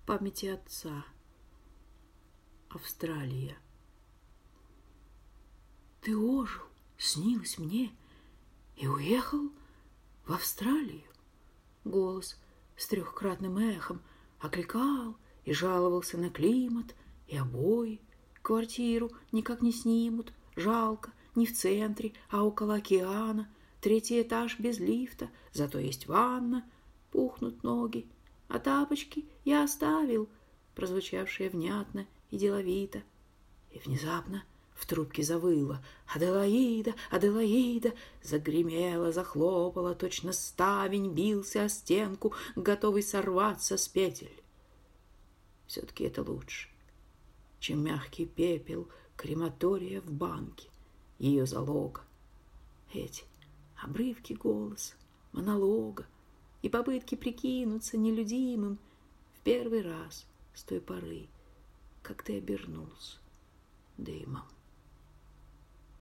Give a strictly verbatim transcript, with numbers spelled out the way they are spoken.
памяти отца. Австралия. Ты ожил, снилось мне, и уехал в Австралию. Голос с трехкратным эхом окликал и жаловался на климат и обои. Квартиру никак не снимут, жалко, не в центре, а около океана. Третий этаж без лифта, зато есть ванна, пухнут ноги. А тапочки я оставил, прозвучавшие внятно и деловито. И внезапно в трубке завыло: «Аделаида, Аделаида!» Загремело, захлопало, точно ставень бился о стенку, готовый сорваться с петель. Все-таки это лучше, чем мягкий пепел крематория в банке, ее залога. Эти обрывки голоса, монолога и попытки прикинуться нелюдимым в первый раз с той поры, как ты обернулся дымом.